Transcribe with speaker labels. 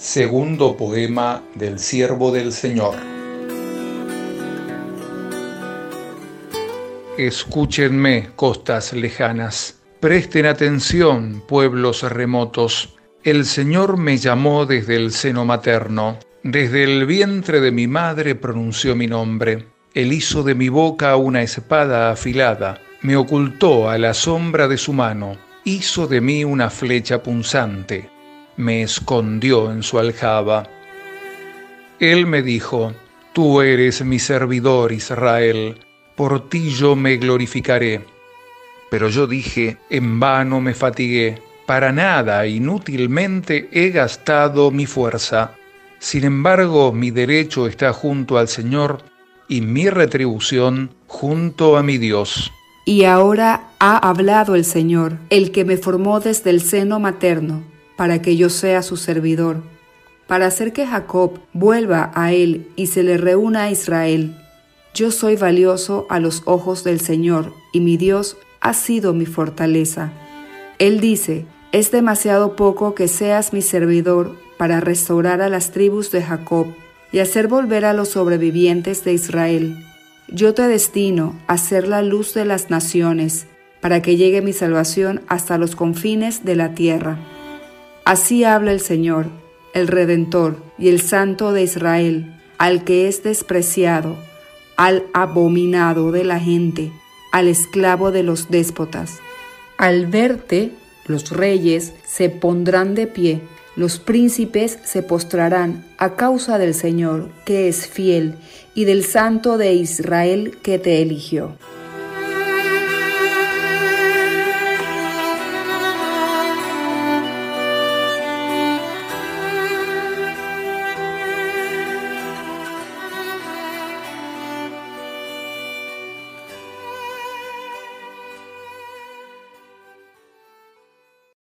Speaker 1: Segundo poema del Siervo del Señor. Escúchenme, costas lejanas, presten atención, pueblos remotos. El Señor me llamó desde el seno materno, desde el vientre de mi madre pronunció mi nombre. Él hizo de mi boca una espada afilada, me ocultó a la sombra de su mano, hizo de mí una flecha punzante, me escondió en su aljaba. Él me dijo: tú eres mi servidor, Israel, por ti yo me glorificaré. Pero yo dije: en vano me fatigué, para nada, inútilmente he gastado mi fuerza. Sin embargo, mi derecho está junto al Señor y mi retribución junto a mi Dios.
Speaker 2: Y ahora ha hablado el Señor, el que me formó desde el seno materno, para que yo sea su servidor, para hacer que Jacob vuelva a él y se le reúna a Israel. Yo soy valioso a los ojos del Señor, y mi Dios ha sido mi fortaleza. Él dice: es demasiado poco que seas mi servidor para restaurar a las tribus de Jacob y hacer volver a los sobrevivientes de Israel. Yo te destino a ser la luz de las naciones, para que llegue mi salvación hasta los confines de la tierra. Así habla el Señor, el Redentor y el Santo de Israel, al que es despreciado, al abominado de la gente, al esclavo de los déspotas. Al verte, los reyes se pondrán de pie, los príncipes se postrarán a causa del Señor, que es fiel, y del Santo de Israel que te eligió.